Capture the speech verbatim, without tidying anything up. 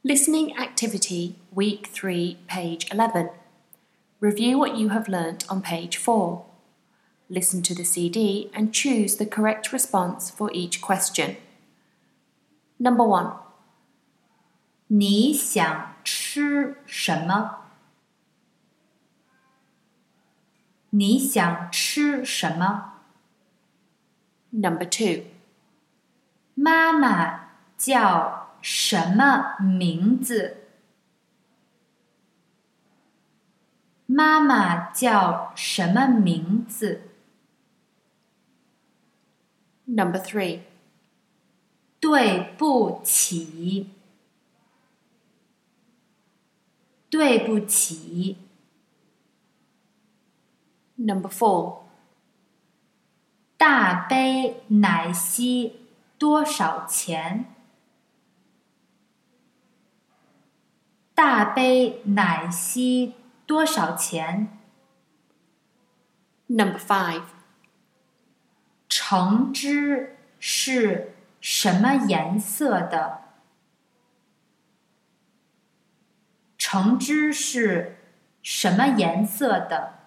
Listening Activity, Week three, page eleven. Review what you have learnt on page four. Listen to the C D and choose the correct response for each question. Number one. 你想吃什么？你想吃什么？ Number two. 妈妈叫什么名字？妈妈叫什么名字？ Number three. 对不起，对不起。 Number four. 大杯奶昔多少钱？大杯奶昔多少钱？ Number five. 橙汁是什么颜色的？橙汁是什么颜色的？